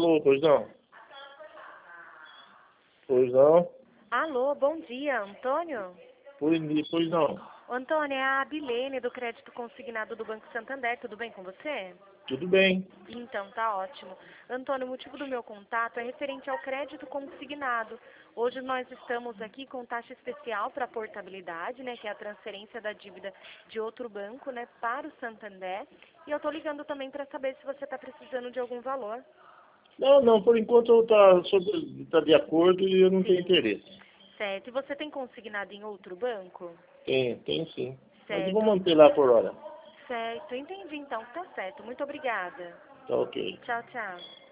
Alô, pois não? Pois não? Alô, bom dia, Antônio? Pois não? Antônio, é a Abilene do Crédito Consignado do Banco Santander, tudo bem com você? Tudo bem. Então, tá ótimo. Antônio, o motivo do meu contato é referente ao crédito consignado. Hoje nós estamos aqui com taxa especial para portabilidade, né, que é a transferência da dívida de outro banco, né, para o Santander. E eu tô ligando também para saber se você está precisando de algum valor. Não, por enquanto eu tá de acordo e eu não tenho Sim. interesse. Certo. E você tem consignado em outro banco? Tem sim. Mas eu vou Certo. manter lá por hora. Certo. Entendi, então. Tá certo. Muito obrigada. Tá ok. Tchau, tchau.